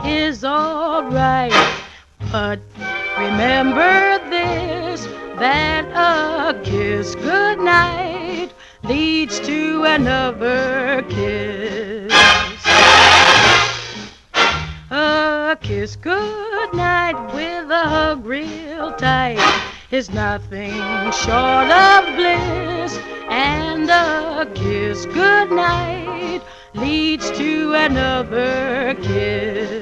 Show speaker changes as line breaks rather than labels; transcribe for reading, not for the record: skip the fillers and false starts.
is alright. But remember this, that a kiss goodnight leads to another kiss. A kiss goodnight with a hug real tight is nothing short of bliss. And a kiss goodnight leads to another kiss.